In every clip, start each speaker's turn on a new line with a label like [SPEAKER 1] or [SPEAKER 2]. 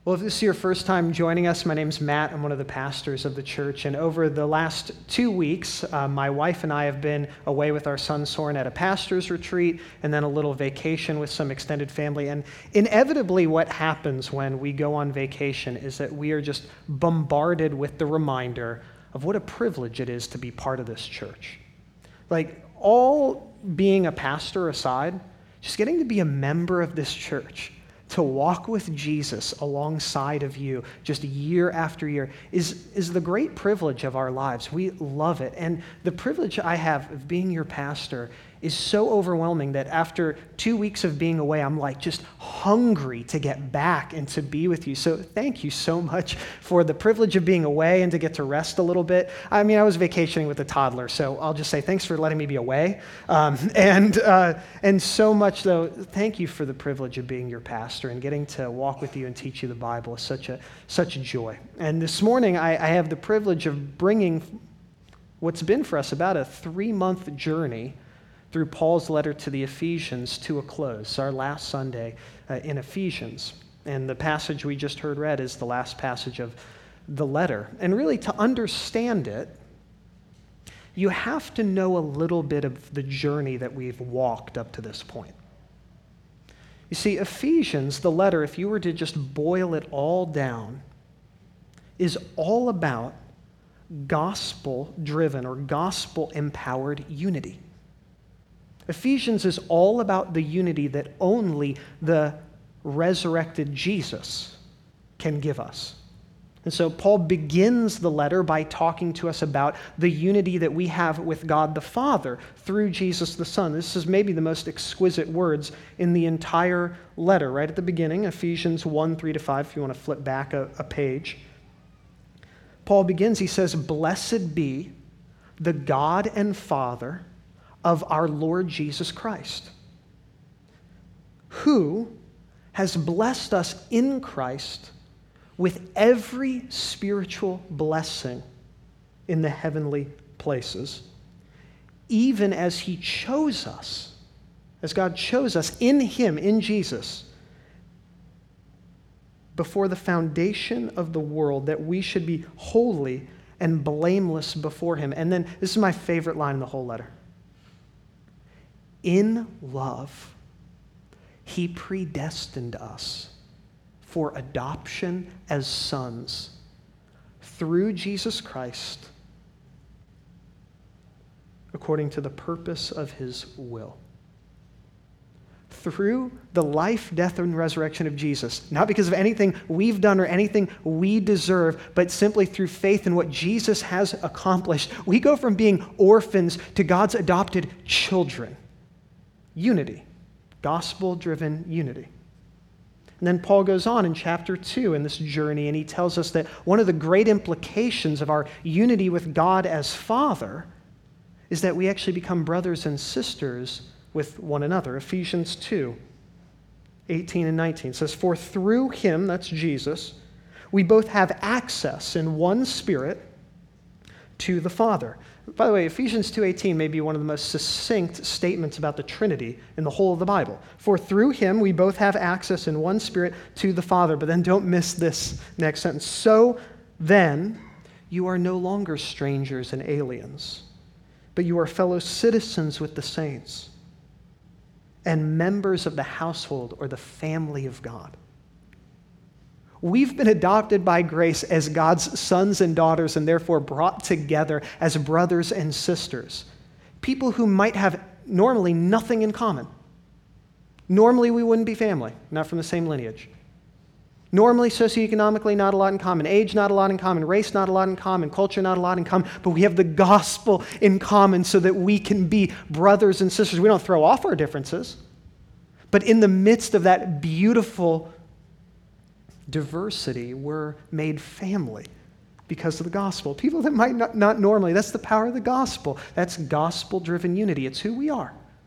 [SPEAKER 1] Well, if this is your first time joining us, my name's Matt. I'm one of the pastors of the church. And over the last 2 weeks, my wife and I have been away with our son Soren at a pastor's retreat and then a little vacation with some extended family. And inevitably what happens when we go on vacation is that we are just bombarded with the reminder of what a privilege it is to be part of this church. Like, all being a pastor aside, just getting to be a member of this church, to walk with Jesus alongside of you just year after year is the great privilege of our lives. We love it. And the privilege I have of being your pastor is so overwhelming that after 2 weeks of being away, I'm like just hungry to get back and to be with you. So thank you so much for the privilege of being away and to get to rest a little bit. I mean, I was vacationing with a toddler, so I'll just say thanks for letting me be away. And so much, though, thank you for the privilege of being your pastor and getting to walk with you and teach you the Bible is such a joy. And this morning, I have the privilege of bringing what's been for us about a 3-month journey through Paul's letter to the Ephesians to a close, our last Sunday in Ephesians. And the passage we just heard read is the last passage of the letter. And really, to understand it, you have to know a little bit of the journey that we've walked up to this point. You see, Ephesians, the letter, if you were to just boil it all down, is all about gospel-driven or gospel-empowered unity. Ephesians is all about the unity that only the resurrected Jesus can give us. And so Paul begins the letter by talking to us about the unity that we have with God the Father through Jesus the Son. This is maybe the most exquisite words in the entire letter, right at the beginning, Ephesians 1, 3-5, if you want to flip back a page. Paul begins, he says, "Blessed be the God and Father of our Lord Jesus Christ, who has blessed us in Christ with every spiritual blessing in the heavenly places, even as he chose us, as God chose us in him, in Jesus, before the foundation of the world, that we should be holy and blameless before him." And then, this is my favorite line in the whole letter. "In love, he predestined us for adoption as sons through Jesus Christ, according to the purpose of his will." Through the life, death, and resurrection of Jesus, not because of anything we've done or anything we deserve, but simply through faith in what Jesus has accomplished, we go from being orphans to God's adopted children. Unity, gospel-driven unity. And then Paul goes on in chapter 2 in this journey, and he tells us that one of the great implications of our unity with God as Father is that we actually become brothers and sisters with one another. Ephesians 2, 18 and 19 says, "For through him," that's Jesus, "we both have access in one Spirit to the Father." By the way, Ephesians 2:18 may be one of the most succinct statements about the Trinity in the whole of the Bible. "For through him we both have access in one Spirit to the Father." But then don't miss this next sentence. "So then you are no longer strangers and aliens, but you are fellow citizens with the saints and members of the household or the family of God." We've been adopted by grace as God's sons and daughters and therefore brought together as brothers and sisters. People who might have normally nothing in common. Normally we wouldn't be family, not from the same lineage. Normally socioeconomically not a lot in common. Age not a lot in common. Race not a lot in common. Culture not a lot in common. But we have the gospel in common so that we can be brothers and sisters. We don't throw off our differences. But in the midst of that beautiful diversity, we're made family because of the gospel. People that might not normally, that's the power of the gospel. That's gospel-driven unity. It's who we are.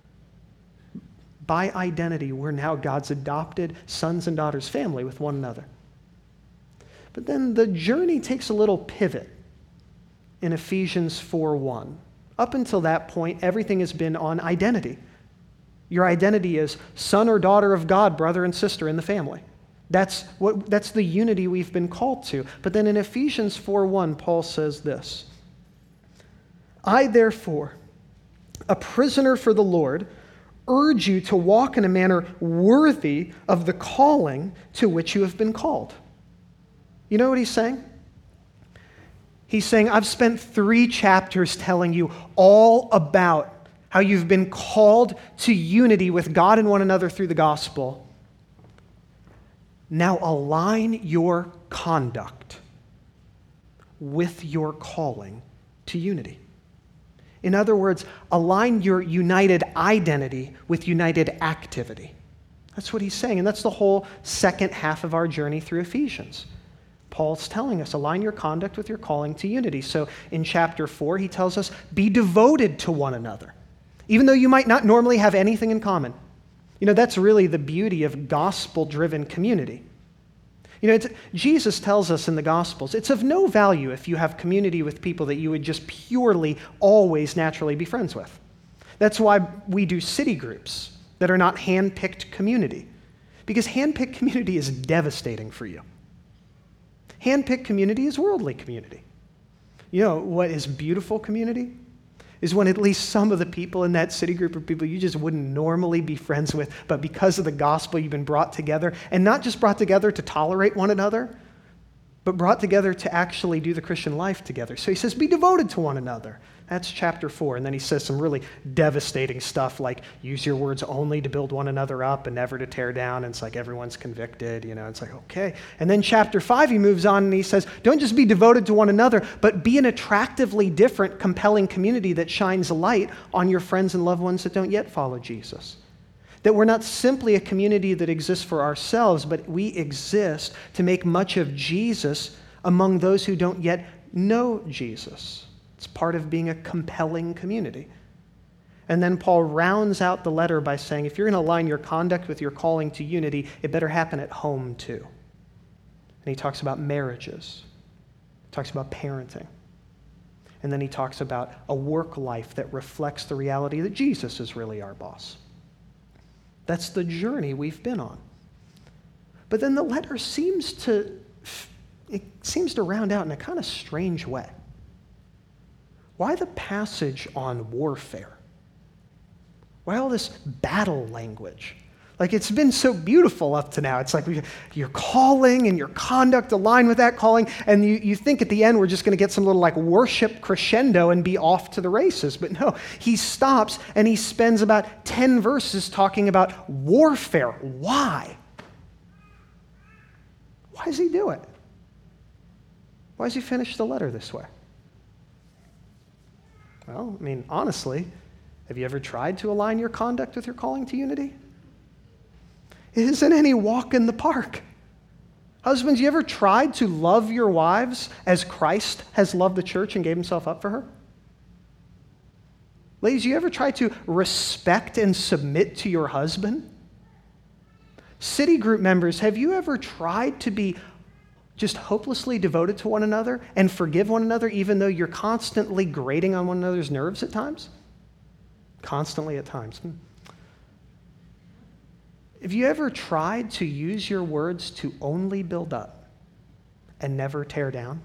[SPEAKER 1] By identity, we're now God's adopted sons and daughters family with one another. But then the journey takes a little pivot in Ephesians 4:1. Up until that point, everything has been on identity. Your identity is son or daughter of God, brother and sister in the family. That's the unity we've been called to. But then in Ephesians 4:1, Paul says this, I, therefore, a prisoner for the Lord, urge you to walk in a manner worthy of the calling to which you have been called. You know what he's saying? He's saying, I've spent 3 chapters telling you all about how you've been called to unity with God and one another through the gospel. Now align your conduct with your calling to unity. In other words, align your united identity with united activity. That's what he's saying, and that's the whole second half of our journey through Ephesians. Paul's telling us, align your conduct with your calling to unity. So in chapter 4, he tells us, be devoted to one another, even though you might not normally have anything in common. You know, that's really the beauty of gospel-driven community. You know, Jesus tells us in the Gospels, it's of no value if you have community with people that you would just purely, always, naturally be friends with. That's why we do city groups that are not hand-picked community, because hand-picked community is devastating for you. Hand-picked community is worldly community. You know what is beautiful community? Is when at least some of the people in that city group are people you just wouldn't normally be friends with, but because of the gospel you've been brought together, and not just brought together to tolerate one another, but brought together to actually do the Christian life together. So he says, be devoted to one another. That's chapter 4. And then he says some really devastating stuff like use your words only to build one another up and never to tear down. And it's like everyone's convicted, you know, it's like, okay. And then chapter 5, he moves on and he says, don't just be devoted to one another, but be an attractively different, compelling community that shines a light on your friends and loved ones that don't yet follow Jesus. That we're not simply a community that exists for ourselves, but we exist to make much of Jesus among those who don't yet know Jesus. It's part of being a compelling community. And then Paul rounds out the letter by saying, if you're going to align your conduct with your calling to unity, it better happen at home too. And he talks about marriages. He talks about parenting. And then he talks about a work life that reflects the reality that Jesus is really our boss. That's the journey we've been on. But then the letter seems to round out in a kind of strange way. Why the passage on warfare? Why all this battle language? Like, it's been so beautiful up to now. It's like your calling and your conduct align with that calling, and you think at the end we're just going to get some little like worship crescendo and be off to the races. But no, he stops and he spends about 10 verses talking about warfare. Why? Why does he do it? Why does he finish the letter this way? Well, I mean, honestly, have you ever tried to align your conduct with your calling to unity? It isn't any walk in the park. Husbands, you ever tried to love your wives as Christ has loved the church and gave himself up for her? Ladies, you ever tried to respect and submit to your husband? City group members, have you ever tried to be just hopelessly devoted to one another and forgive one another even though you're constantly grating on one another's nerves at times? Constantly at times. Have you ever tried to use your words to only build up and never tear down?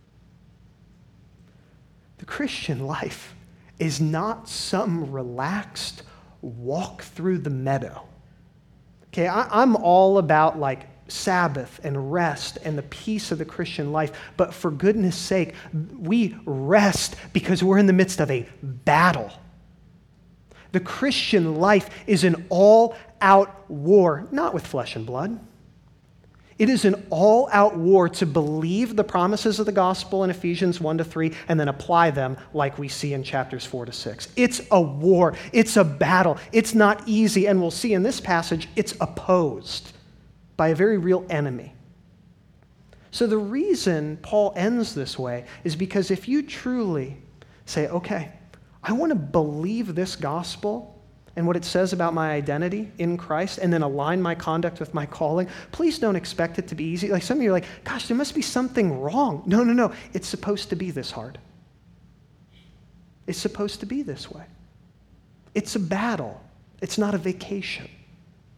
[SPEAKER 1] The Christian life is not some relaxed walk through the meadow. Okay, I'm all about like Sabbath and rest and the peace of the Christian life, but for goodness sake, we rest because we're in the midst of a battle. The Christian life is an all-out war, not with flesh and blood. It is an all-out war to believe the promises of the gospel in Ephesians 1-3 and then apply them like we see in chapters 4-6. It's a war. It's a battle. It's not easy, and we'll see in this passage, it's opposed by a very real enemy. So the reason Paul ends this way is because if you truly say, okay, I want to believe this gospel and what it says about my identity in Christ and then align my conduct with my calling, please don't expect it to be easy. Like some of you are like, gosh, there must be something wrong. No. It's supposed to be this hard. It's supposed to be this way. It's a battle. It's not a vacation.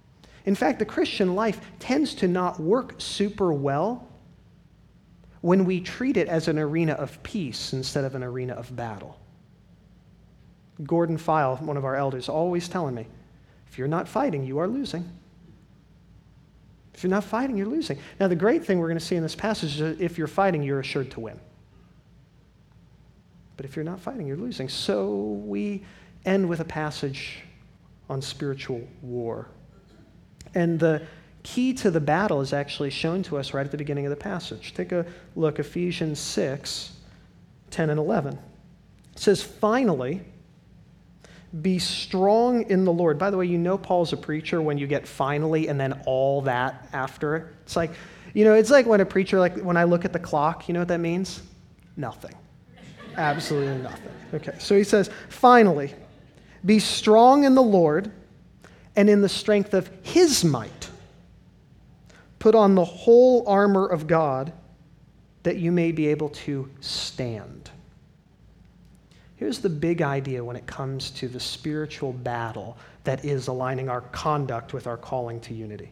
[SPEAKER 1] In fact, the Christian life tends to not work super well when we treat it as an arena of peace instead of an arena of battle. Gordon File, one of our elders, always telling me, if you're not fighting, you are losing. If you're not fighting, you're losing. Now, the great thing we're going to see in this passage is that if you're fighting, you're assured to win. But if you're not fighting, you're losing. So we end with a passage on spiritual war. And the key to the battle is actually shown to us right at the beginning of the passage. Take a look, Ephesians 6, 10 and 11. It says, finally, be strong in the Lord. By the way, you know Paul's a preacher when you get finally and then all that after it. It's like, it's like when a preacher, like when I look at the clock, you know what that means? Nothing. Absolutely nothing. Okay, so he says, finally, be strong in the Lord and in the strength of his might. Put on the whole armor of God that you may be able to stand. Here's the big idea when it comes to the spiritual battle that is aligning our conduct with our calling to unity.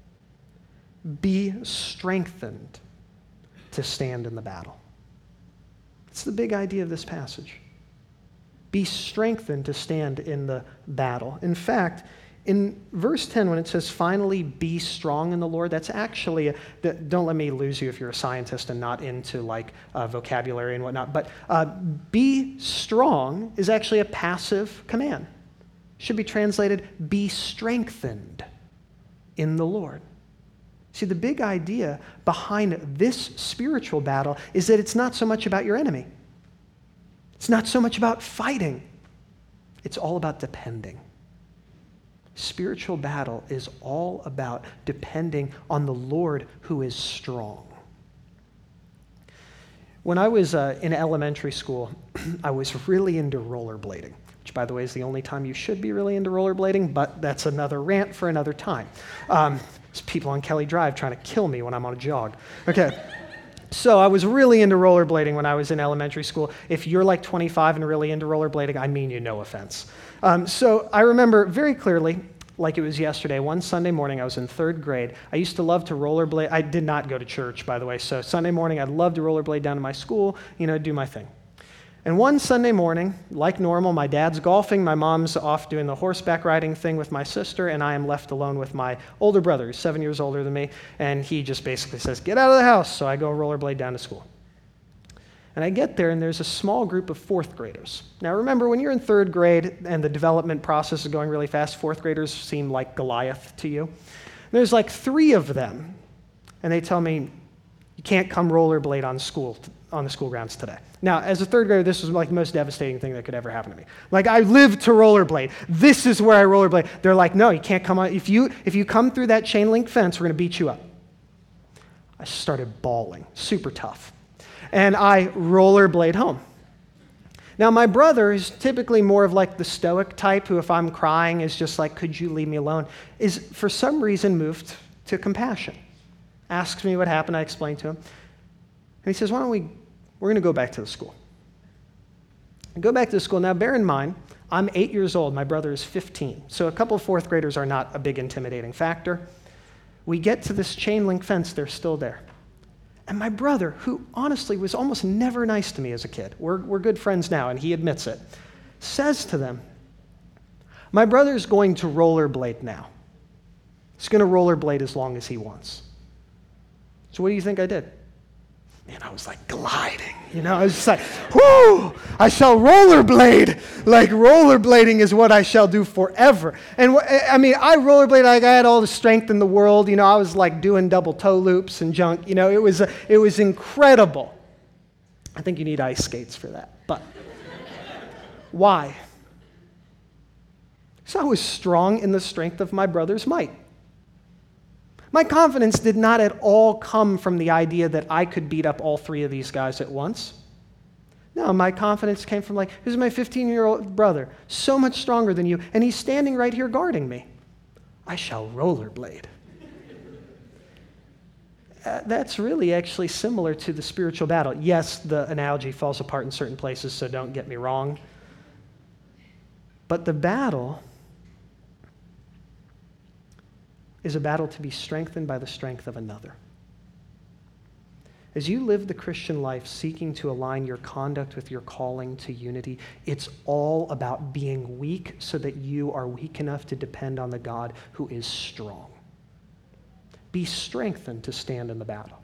[SPEAKER 1] Be strengthened to stand in the battle. It's the big idea of this passage. Be strengthened to stand in the battle. In fact, in verse 10, when it says, finally be strong in the Lord, that's actually, don't let me lose you if you're a scientist and not into vocabulary and whatnot, but be strong is actually a passive command. It should be translated, be strengthened in the Lord. See, the big idea behind this spiritual battle is that it's not so much about your enemy. It's not so much about fighting. It's all about depending. Spiritual battle is all about depending on the Lord who is strong. When I was in elementary school, I was really into rollerblading, which, by the way, is the only time you should be really into rollerblading, but that's another rant for another time. There's people on Kelly Drive trying to kill me when I'm on a jog. Okay. So I was really into rollerblading when I was in elementary school. If you're like 25 and really into rollerblading, I mean you, no offense. So I remember very clearly, like it was yesterday, one Sunday morning, I was in third grade. I used to love to rollerblade. I did not go to church, by the way. So Sunday morning, I'd love to rollerblade down to my school, do my thing. And one Sunday morning, like normal, my dad's golfing, my mom's off doing the horseback riding thing with my sister, and I am left alone with my older brother, who's 7 years older than me, and he just basically says, get out of the house. So I go rollerblade down to school. And I get there, and there's a small group of fourth graders. Now, remember, when you're in third grade and the development process is going really fast, fourth graders seem like Goliath to you. There's like 3 of them, and they tell me, you can't come rollerblade on the school grounds today. Now, as a third grader, this was like the most devastating thing that could ever happen to me. Like, I lived to rollerblade. This is where I rollerblade. They're like, no, you can't come on. If you come through that chain link fence, we're going to beat you up. I started bawling, super tough. And I rollerblade home. Now, my brother is typically more of like the stoic type who, if I'm crying, is just like, could you leave me alone, is for some reason moved to compassion. Asks me what happened, I explain to him. And he says, we're going to go back to the school. I go back to the school. Now, bear in mind, I'm 8 years old. My brother is 15. So a couple of fourth graders are not a big intimidating factor. We get to this chain link fence. They're still there. And my brother, who honestly was almost never nice to me as a kid, we're good friends now, and he admits it, says to them, my brother's going to rollerblade now. He's going to rollerblade as long as he wants. So what do you think I did? Man, I was like gliding, I was just like, whoo, I shall rollerblade. Like rollerblading is what I shall do forever. And I rollerbladed like I had all the strength in the world. I was like doing double toe loops and junk. It was incredible. I think you need ice skates for that. But why? So I was strong in the strength of my brother's might. My confidence did not at all come from the idea that I could beat up all 3 of these guys at once. No, my confidence came from this is my 15-year-old brother, so much stronger than you, and he's standing right here guarding me. I shall rollerblade. That's really actually similar to the spiritual battle. Yes, the analogy falls apart in certain places, so don't get me wrong. But the battle is a battle to be strengthened by the strength of another. As you live the Christian life seeking to align your conduct with your calling to unity, it's all about being weak so that you are weak enough to depend on the God who is strong. Be strengthened to stand in the battle.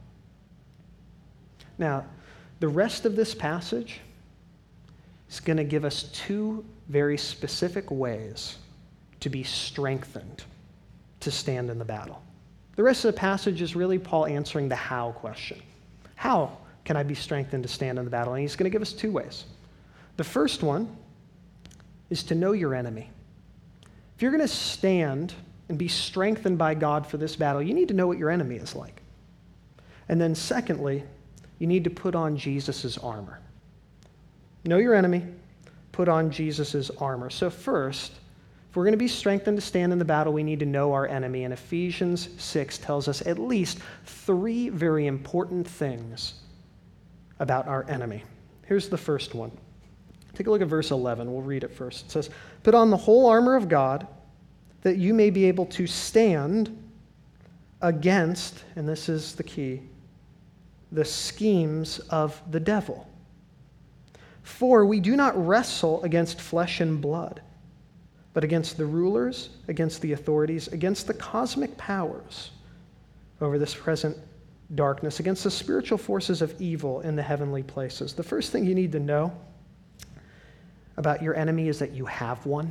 [SPEAKER 1] Now, the rest of this passage is going to give us two very specific ways to be strengthened to stand in the battle. The rest of the passage is really Paul answering the how question. How can I be strengthened to stand in the battle? And he's going to give us two ways. The first one is to know your enemy. If you're going to stand and be strengthened by God for this battle, you need to know what your enemy is like. And then secondly, you need to put on Jesus' armor. Know your enemy, put on Jesus' armor. So first, if we're going to be strengthened to stand in the battle, we need to know our enemy. And Ephesians 6 tells us at least three very important things about our enemy. Here's the first one. Take a look at verse 11. We'll read it first. It says, "Put on the whole armor of God, that you may be able to stand against," and this is the key, "the schemes of the devil. For we do not wrestle against flesh and blood, but against the rulers, against the authorities, against the cosmic powers over this present darkness, against the spiritual forces of evil in the heavenly places." The first thing you need to know about your enemy is that you have one.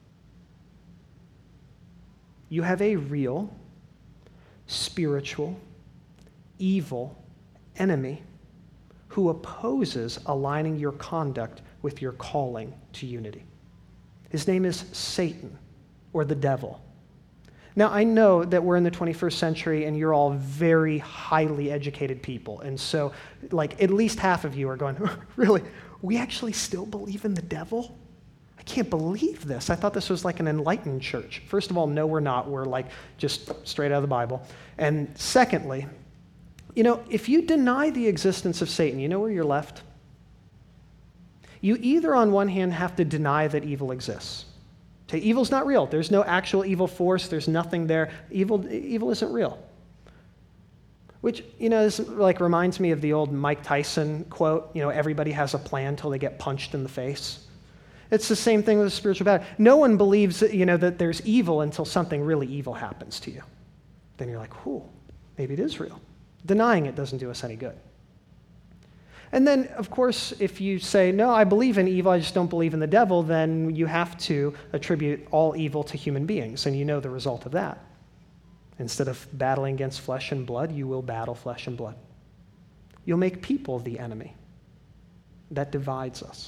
[SPEAKER 1] You have a real, spiritual, evil enemy who opposes aligning your conduct with your calling to unity. His name is Satan, or the devil. Now, I know that we're in the 21st century and you're all very highly educated people. And so, at least half of you are going, "Really? We actually still believe in the devil? I can't believe this. I thought this was like an enlightened church." First of all, no, we're not. We're just straight out of the Bible. And secondly, if you deny the existence of Satan, you know where you're left? You either, on one hand, have to deny that evil exists. Okay, evil's not real. There's no actual evil force. There's nothing there. Evil isn't real. Which, this reminds me of the old Mike Tyson quote, everybody has a plan till they get punched in the face. It's the same thing with a spiritual battle. No one believes that there's evil until something really evil happens to you. Then you're like, maybe it is real. Denying it doesn't do us any good. And then, of course, if you say, "No, I believe in evil, I just don't believe in the devil," then you have to attribute all evil to human beings, and you know the result of that. Instead of battling against flesh and blood, you will battle flesh and blood. You'll make people the enemy. That divides us.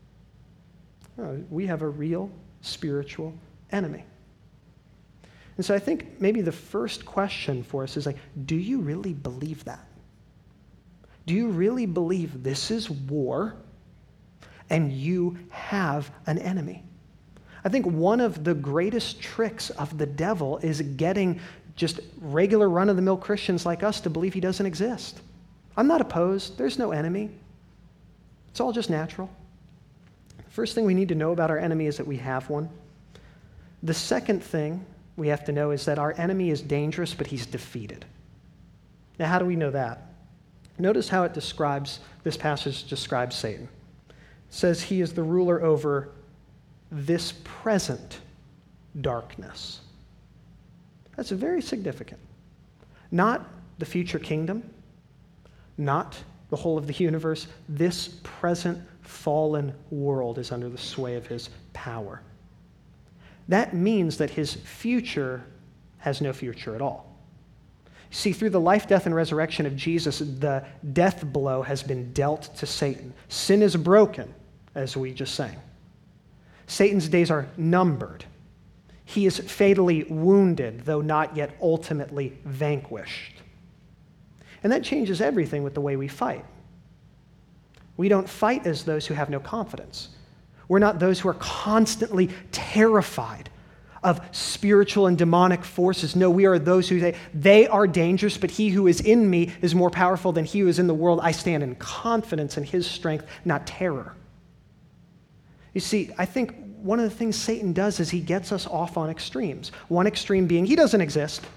[SPEAKER 1] We have a real spiritual enemy. And so I think maybe the first question for us is do you really believe that? Do you really believe this is war and you have an enemy? I think one of the greatest tricks of the devil is getting just regular run-of-the-mill Christians like us to believe he doesn't exist. I'm not opposed. There's no enemy. It's all just natural. The first thing we need to know about our enemy is that we have one. The second thing we have to know is that our enemy is dangerous, but he's defeated. Now, how do we know that? Notice how this passage describes Satan. It says he is the ruler over this present darkness. That's very significant. Not the future kingdom, not the whole of the universe. This present fallen world is under the sway of his power. That means that his future has no future at all. See, through the life, death, and resurrection of Jesus, the death blow has been dealt to Satan. Sin is broken, as we just sang. Satan's days are numbered. He is fatally wounded, though not yet ultimately vanquished. And that changes everything with the way we fight. We don't fight as those who have no confidence. We're not those who are constantly terrified of spiritual and demonic forces. No, we are those who say, they are dangerous, but he who is in me is more powerful than he who is in the world. I stand in confidence in his strength, not terror. You see, I think one of the things Satan does is he gets us off on extremes. One extreme being he doesn't exist.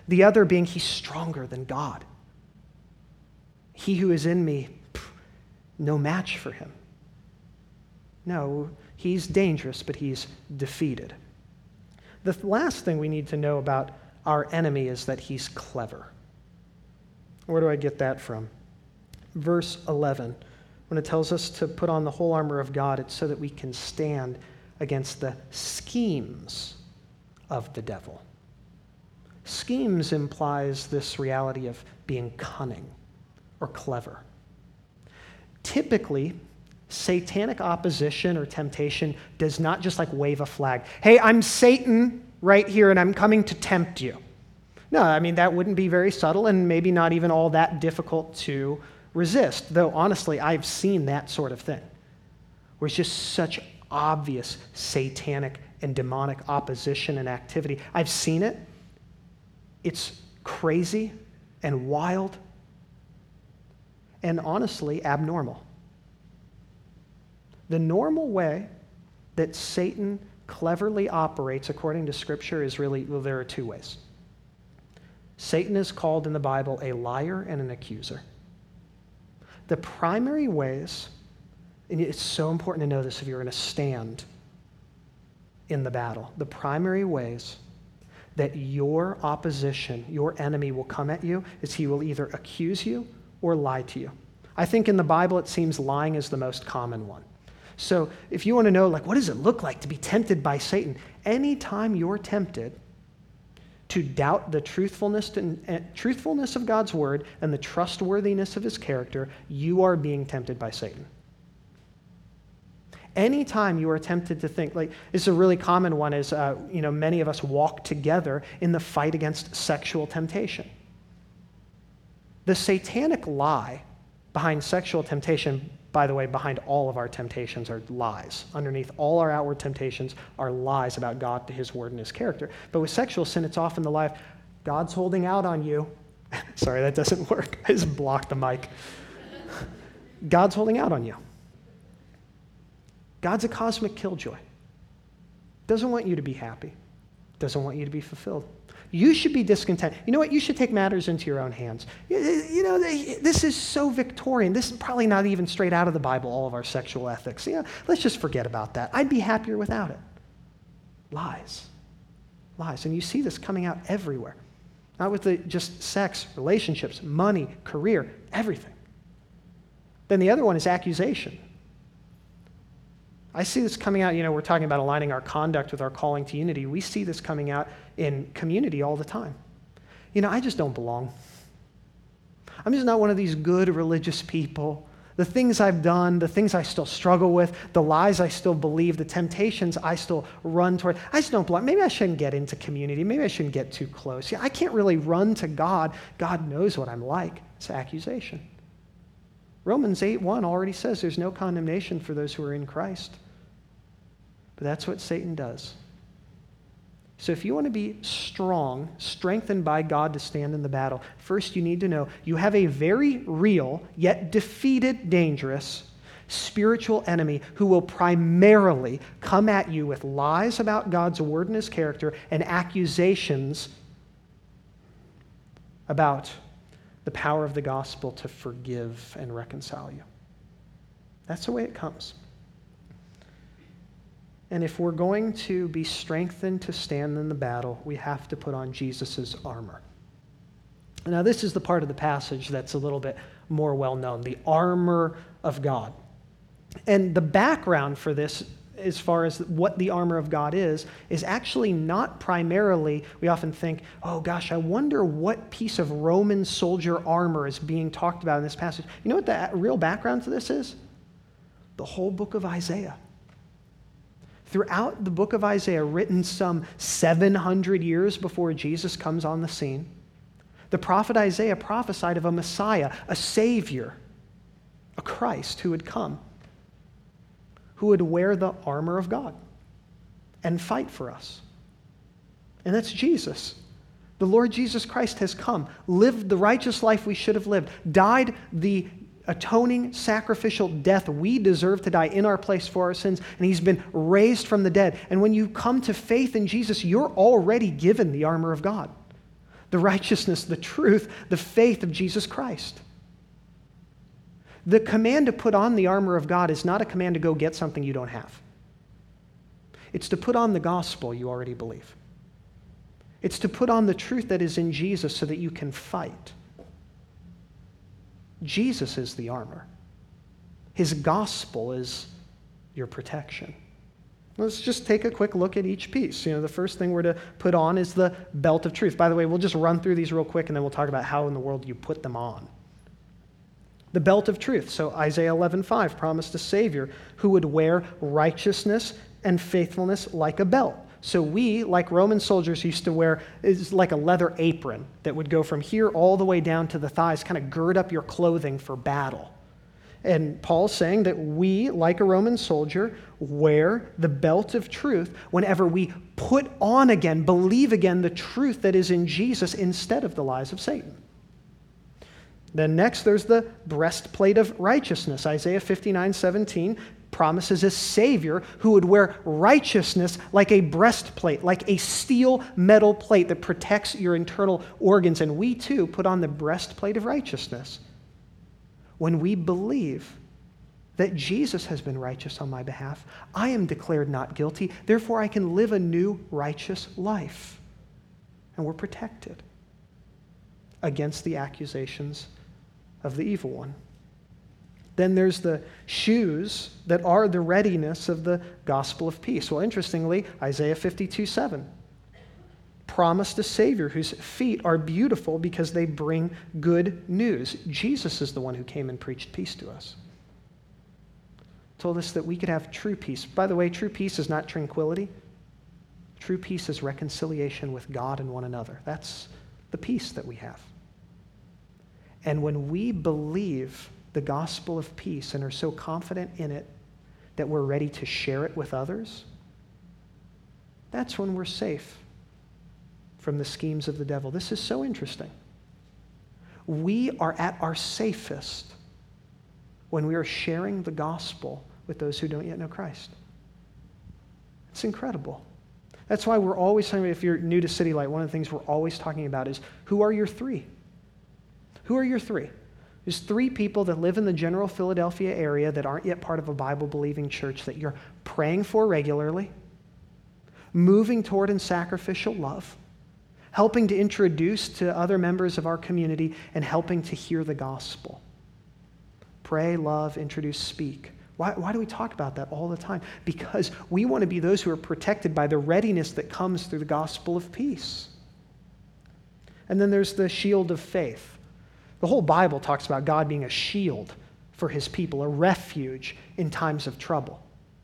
[SPEAKER 1] The other being he's stronger than God. He who is in me, no match for him. No, he's dangerous, but he's defeated. The last thing we need to know about our enemy is that he's clever. Where do I get that from? Verse 11, when it tells us to put on the whole armor of God, it's so that we can stand against the schemes of the devil. Schemes implies this reality of being cunning or clever. Typically, satanic opposition or temptation does not just like wave a flag. Hey, I'm Satan right here and I'm coming to tempt you. No, I mean, that wouldn't be very subtle and maybe not even all that difficult to resist. Though, honestly, I've seen that sort of thing, where it's just such obvious satanic and demonic opposition and activity. I've seen it. It's crazy and wild and honestly abnormal. The normal way that Satan cleverly operates according to Scripture is really, well, there are two ways. Satan is called in the Bible a liar and an accuser. The primary ways, and it's so important to know this if you're going to stand in the battle, the primary ways that your opposition, your enemy will come at you is he will either accuse you or lie to you. I think in the Bible it seems lying is the most common one. So if you want to know, like, what does it look like to be tempted by Satan? Anytime you're tempted to doubt the truthfulness of God's word and the trustworthiness of his character, you are being tempted by Satan. Anytime you are tempted to think, like, this is a really common one, is, many of us walk together in the fight against sexual temptation. The satanic lie behind sexual temptation, by the way, behind all of our temptations are lies. Underneath all our outward temptations are lies about God, his word, and his character. But with sexual sin, it's often the lie of, God's holding out on you. Sorry, that doesn't work. I just blocked the mic. God's holding out on you. God's a cosmic killjoy. Doesn't want you to be happy. Doesn't want you to be fulfilled. You should be discontent. You know what? You should take matters into your own hands. This is so Victorian. This is probably not even straight out of the Bible, all of our sexual ethics. Let's just forget about that. I'd be happier without it. Lies. Lies. And you see this coming out everywhere. Not with just sex, relationships, money, career, everything. Then the other one is accusation. I see this coming out, we're talking about aligning our conduct with our calling to unity. We see this coming out in community all the time. I just don't belong. I'm just not one of these good religious people. The things I've done, the things I still struggle with, the lies I still believe, the temptations I still run toward, I just don't belong. Maybe I shouldn't get into community. Maybe I shouldn't get too close. I can't really run to God. God knows what I'm like. It's accusation. Romans 8:1 already says there's no condemnation for those who are in Christ. But that's what Satan does. So if you want to be strong, strengthened by God to stand in the battle, first you need to know you have a very real, yet defeated, dangerous, spiritual enemy who will primarily come at you with lies about God's word and his character and accusations about the power of the gospel to forgive and reconcile you. That's the way it comes. And if we're going to be strengthened to stand in the battle, we have to put on Jesus' armor. Now, this is the part of the passage that's a little bit more well-known, the armor of God. And the background for this, as far as what the armor of God is actually not primarily, we often think, oh gosh, I wonder what piece of Roman soldier armor is being talked about in this passage. You know what the real background to this is? The whole book of Isaiah. Throughout the book of Isaiah, written some 700 years before Jesus comes on the scene, the prophet Isaiah prophesied of a Messiah, a Savior, a Christ who would come, who would wear the armor of God and fight for us. And that's Jesus. The Lord Jesus Christ has come, lived the righteous life we should have lived, died the atoning sacrificial death we deserve to die in our place for our sins, and he's been raised from the dead. And when you come to faith in Jesus, you're already given the armor of God. the righteousness, the truth, the faith of Jesus Christ. The command to put on the armor of God is not a command to go get something you don't have. It's to put on the gospel you already believe. It's to put on the truth that is in Jesus so that you can fight. Jesus is the armor. His gospel is your protection. Let's just take a quick look at each piece. The first thing we're to put on is the belt of truth. By the way, we'll just run through these real quick and then we'll talk about how in the world you put them on. The belt of truth. So Isaiah 11:5 promised a Savior who would wear righteousness and faithfulness like a belt. So we, like Roman soldiers, used to wear, is like a leather apron that would go from here all the way down to the thighs, kind of gird up your clothing for battle. And Paul's saying that we, like a Roman soldier, wear the belt of truth whenever we put on again, believe again the truth that is in Jesus instead of the lies of Satan. Then next, there's the breastplate of righteousness. Isaiah 59:17 promises a Savior who would wear righteousness like a breastplate, like a steel metal plate that protects your internal organs. And we too put on the breastplate of righteousness when we believe that Jesus has been righteous on my behalf. I am declared not guilty, therefore I can live a new righteous life. And we're protected against the accusations of the evil one. Then there's the shoes that are the readiness of the gospel of peace. Well, interestingly, Isaiah 52:7 promised a Savior whose feet are beautiful because they bring good news. Jesus is the one who came and preached peace to us. Told us that we could have true peace. By the way, true peace is not tranquility. True peace is reconciliation with God and one another. That's the peace that we have. And when we believe the gospel of peace and are so confident in it that we're ready to share it with others, that's when we're safe from the schemes of the devil. This is so interesting. We are at our safest when we are sharing the gospel with those who don't yet know Christ. It's incredible. That's why we're always talking about, if you're new to City Light, one of the things we're always talking about is, who are your three? Who are your three? There's three people that live in the general Philadelphia area that aren't yet part of a Bible-believing church that you're praying for regularly, moving toward in sacrificial love, helping to introduce to other members of our community, and helping to hear the gospel. Pray, love, introduce, speak. Why do we talk about that all the time? Because we want to be those who are protected by the readiness that comes through the gospel of peace. And then there's the shield of faith. The whole Bible talks about God being a shield for his people, a refuge in times of trouble.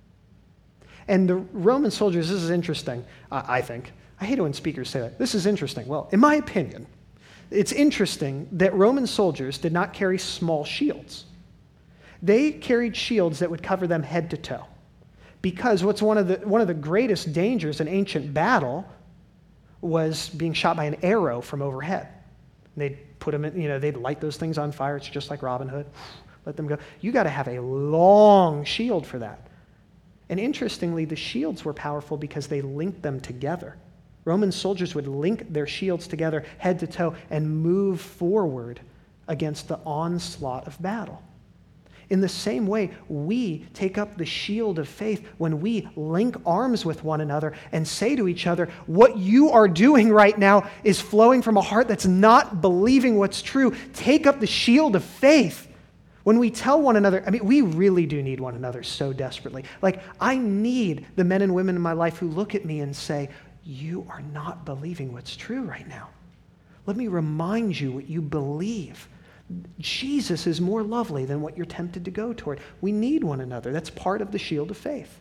[SPEAKER 1] And the Roman soldiers, this is interesting, I think. I hate it when speakers say that. This is interesting. Well, in my opinion, it's interesting that Roman soldiers did not carry small shields. They carried shields that would cover them head to toe. Because what's one of the greatest dangers in ancient battle was being shot by an arrow from overhead. And they'd put them in, they'd light those things on fire. It's just like Robin Hood. Let them go. You got to have a long shield for that. And interestingly, the shields were powerful because they linked them together. Roman soldiers would link their shields together head to toe and move forward against the onslaught of battle. In the same way, we take up the shield of faith when we link arms with one another and say to each other, what you are doing right now is flowing from a heart that's not believing what's true. Take up the shield of faith. When we tell one another, we really do need one another so desperately. I need the men and women in my life who look at me and say, you are not believing what's true right now. Let me remind you what you believe. Jesus is more lovely than what you're tempted to go toward. We need one another. That's part of the shield of faith.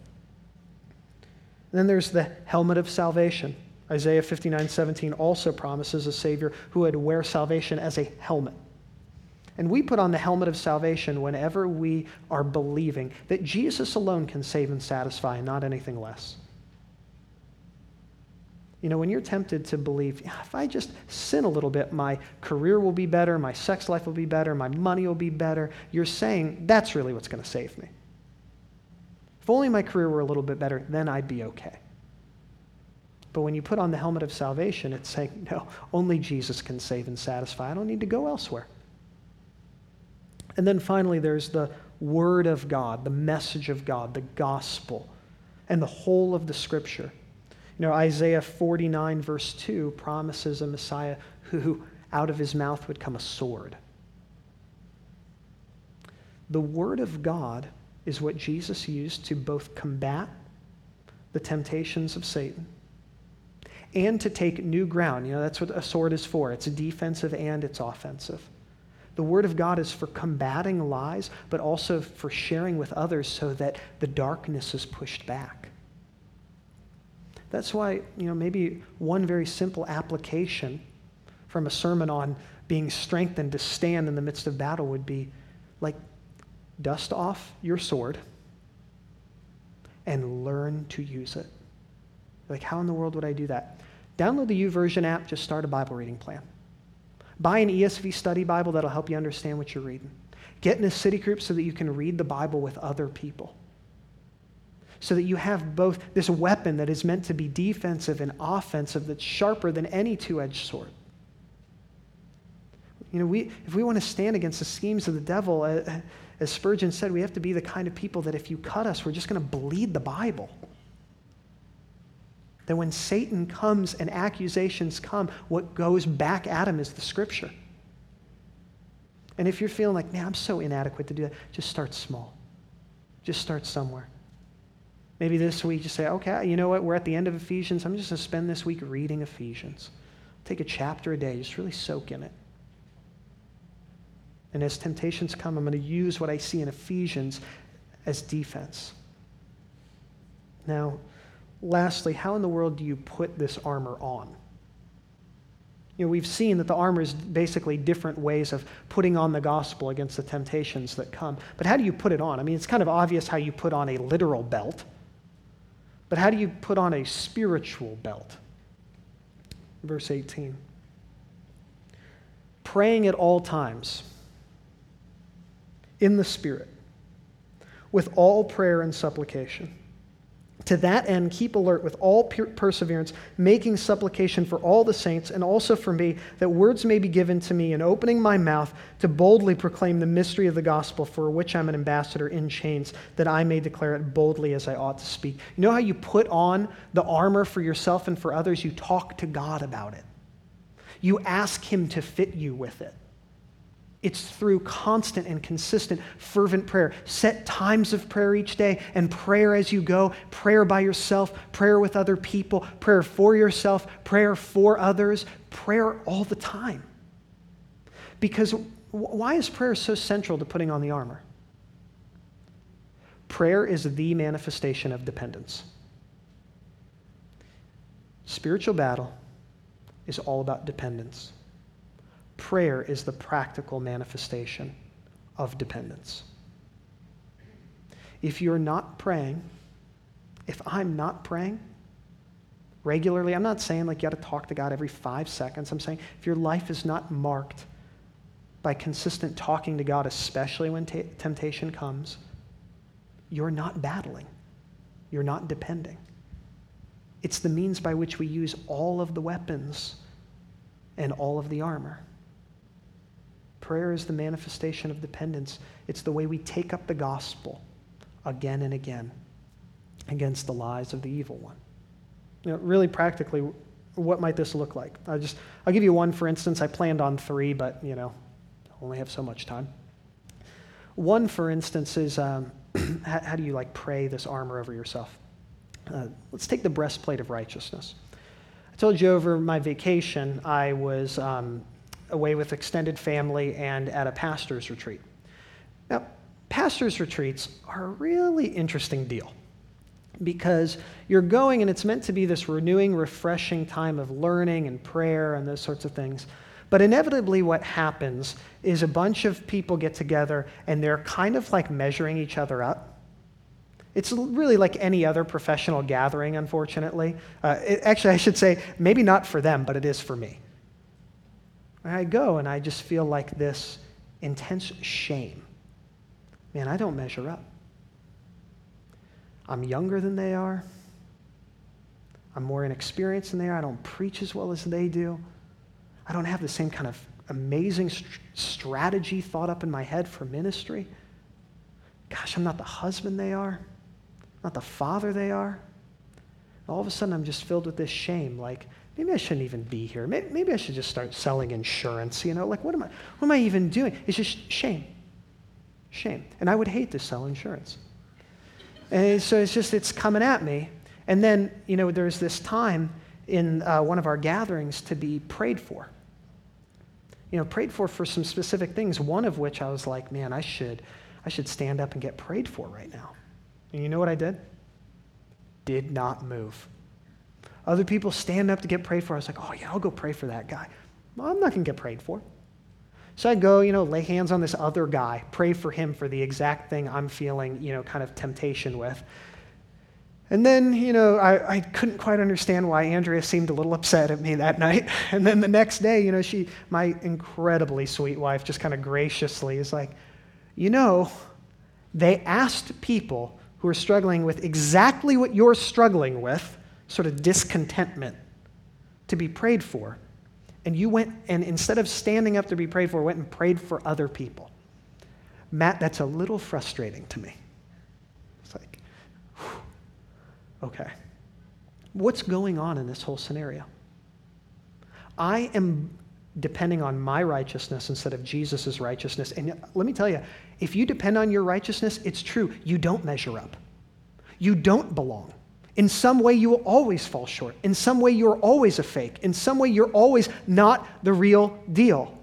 [SPEAKER 1] And then there's the helmet of salvation. Isaiah 59:17 also promises a Savior who would wear salvation as a helmet. And we put on the helmet of salvation whenever we are believing that Jesus alone can save and satisfy, and not anything less. When you're tempted to believe, if I just sin a little bit, my career will be better, my sex life will be better, my money will be better, you're saying that's really what's going to save me. If only my career were a little bit better, then I'd be okay. But when you put on the helmet of salvation, it's saying, no, only Jesus can save and satisfy. I don't need to go elsewhere. And then finally, there's the Word of God, the message of God, the gospel, and the whole of the Scripture. You know, Isaiah 49, verse 2 promises a Messiah who out of his mouth would come a sword. The Word of God is what Jesus used to both combat the temptations of Satan and to take new ground. You know, that's what a sword is for. It's defensive and it's offensive. The Word of God is for combating lies, but also for sharing with others so that the darkness is pushed back. That's why, you know, maybe one very simple application from a sermon on being strengthened to stand in the midst of battle would be like, dust off your sword and learn to use it. Like, how in the world would I do that? Download the YouVersion app, just start a Bible reading plan. Buy an ESV study Bible that'll help you understand what you're reading. Get in a city group so that you can read the Bible with other people. So that you have both this weapon that is meant to be defensive and offensive that's sharper than any two-edged sword. You know, if we want to stand against the schemes of the devil, as Spurgeon said, we have to be the kind of people that if you cut us, we're just going to bleed the Bible. That when Satan comes and accusations come, what goes back at him is the Scripture. And if you're feeling like, man, I'm so inadequate to do that, just start small. Just start somewhere. Maybe this week just say, okay, you know what? We're at the end of Ephesians. I'm just going to spend this week reading Ephesians. Take a chapter a day. Just really soak in it. And as temptations come, I'm going to use what I see in Ephesians as defense. Now, lastly, how in the world do you put this armor on? You know, we've seen that the armor is basically different ways of putting on the gospel against the temptations that come. But how do you put it on? I mean, it's kind of obvious how you put on a literal belt. But how do you put on a spiritual belt? Verse 18. Praying at all times in the Spirit, with all prayer and supplication. To that end, keep alert with all perseverance, making supplication for all the saints and also for me, that words may be given to me in opening my mouth to boldly proclaim the mystery of the gospel, for which I'm an ambassador in chains, that I may declare it boldly as I ought to speak. You know how you put on the armor for yourself and for others? You talk to God about it. You ask Him to fit you with it. It's through constant and consistent fervent prayer. Set times of prayer each day and prayer as you go. Prayer by yourself, prayer with other people, prayer for yourself, prayer for others, prayer all the time. Because why is prayer so central to putting on the armor? Prayer is the manifestation of dependence. Spiritual battle is all about dependence. Prayer is the practical manifestation of dependence. If you're not praying, if I'm not praying regularly, I'm not saying like you got to talk to God every 5 seconds. I'm saying if your life is not marked by consistent talking to God, especially when temptation comes, you're not battling. You're not depending. It's the means by which we use all of the weapons and all of the armor. Prayer is the manifestation of dependence. It's the way we take up the gospel again and again against the lies of the evil one. You know, really practically, what might this look like? I'll give you one, for instance. I planned on 3, but, you know, only have so much time. One, for instance, is how do you pray this armor over yourself? Let's take the breastplate of righteousness. I told you over my vacation, I was away with extended family and at a pastor's retreat. Now, pastor's retreats are a really interesting deal because you're going and it's meant to be this renewing, refreshing time of learning and prayer and those sorts of things. But inevitably what happens is a bunch of people get together and they're kind of like measuring each other up. It's really like any other professional gathering, unfortunately. Actually, I should say, maybe not for them, but it is for me. I go and I just feel like this intense shame. Man, I don't measure up. I'm younger than they are. I'm more inexperienced than they are. I don't preach as well as they do. I don't have the same kind of amazing strategy thought up in my head for ministry. Gosh, I'm not the husband they are, not the father they are. All of a sudden, I'm just filled with this shame, like, maybe I shouldn't even be here. Maybe I should just start selling insurance, like, what am I even doing? It's just shame. Shame. And I would hate to sell insurance. And so it's coming at me. And then, there's this time in one of our gatherings to be prayed for. Prayed for some specific things, one of which I was like, man, I should stand up and get prayed for right now. And you know what I did? Did not move. Other people stand up to get prayed for. I was like, oh yeah, I'll go pray for that guy. Well, I'm not going to get prayed for. So I go, lay hands on this other guy, pray for him for the exact thing I'm feeling, kind of temptation with. And then, I couldn't quite understand why Andrea seemed a little upset at me that night. And then the next day, my incredibly sweet wife just kind of graciously is like, they asked people who are struggling with exactly what you're struggling with, sort of discontentment, to be prayed for. And you went and instead of standing up to be prayed for, went and prayed for other people. Matt, that's a little frustrating to me. It's like, whew, okay. What's going on in this whole scenario? I am depending on my righteousness instead of Jesus' righteousness. And let me tell you, if you depend on your righteousness, it's true. You don't measure up. You don't belong. In some way, you will always fall short. In some way, you're always a fake. In some way, you're always not the real deal.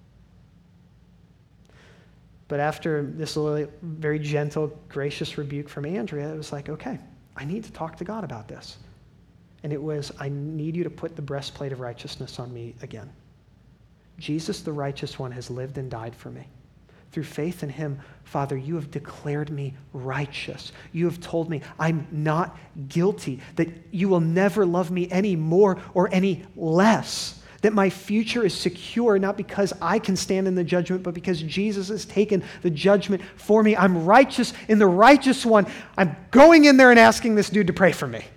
[SPEAKER 1] But after this little, very gentle, gracious rebuke from Andrea, it was like, okay, I need to talk to God about this. And it was, I need you to put the breastplate of righteousness on me again. Jesus, the righteous one, has lived and died for me. Through faith in him, Father, you have declared me righteous. You have told me I'm not guilty, that you will never love me any more or any less, that my future is secure, not because I can stand in the judgment, but because Jesus has taken the judgment for me. I'm righteous in the righteous one. I'm going in there and asking this dude to pray for me.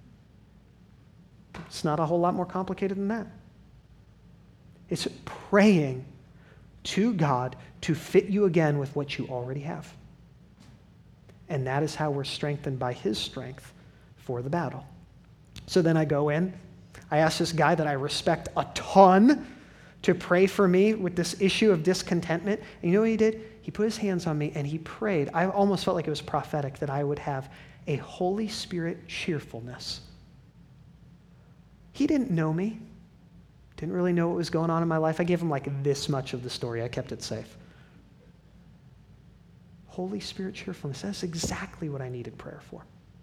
[SPEAKER 1] It's not a whole lot more complicated than that. It's praying to God to fit you again with what you already have. And that is how we're strengthened by his strength for the battle. So then I go in. I ask this guy that I respect a ton to pray for me with this issue of discontentment. And you know what he did? He put his hands on me and he prayed. I almost felt like it was prophetic that I would have a Holy Spirit cheerfulness. He didn't know me. Didn't really know what was going on in my life. I gave him like this much of the story. I kept it safe. Holy Spirit cheerfulness. That's exactly what I needed prayer for.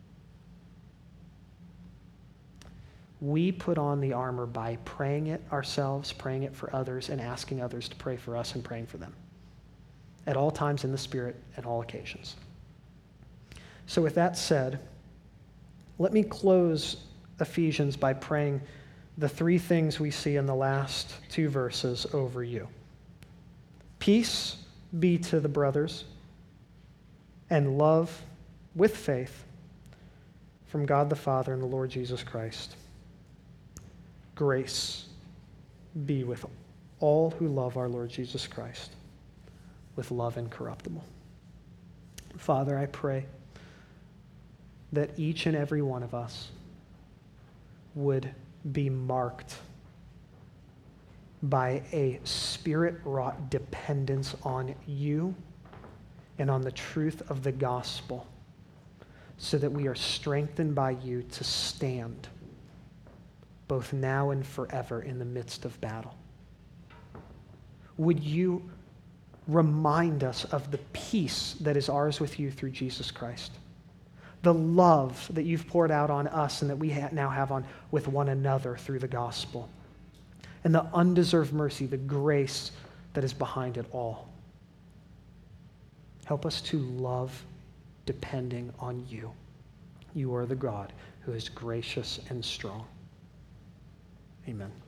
[SPEAKER 1] We put on the armor by praying it ourselves, praying it for others, and asking others to pray for us and praying for them. At all times in the Spirit, at all occasions. So with that said, let me close Ephesians by praying the three things we see in the last two verses over you. Peace be to the brothers, and love with faith from God the Father and the Lord Jesus Christ. Grace be with all who love our Lord Jesus Christ with love incorruptible. Father, I pray that each and every one of us would be marked by a Spirit-wrought dependence on you and on the truth of the gospel, so that we are strengthened by you to stand both now and forever in the midst of battle. Would you remind us of the peace that is ours with you through Jesus Christ, the love that you've poured out on us and that we now have on with one another through the gospel, and the undeserved mercy, the grace that is behind it all. Help us to love depending on you. You are the God who is gracious and strong. Amen.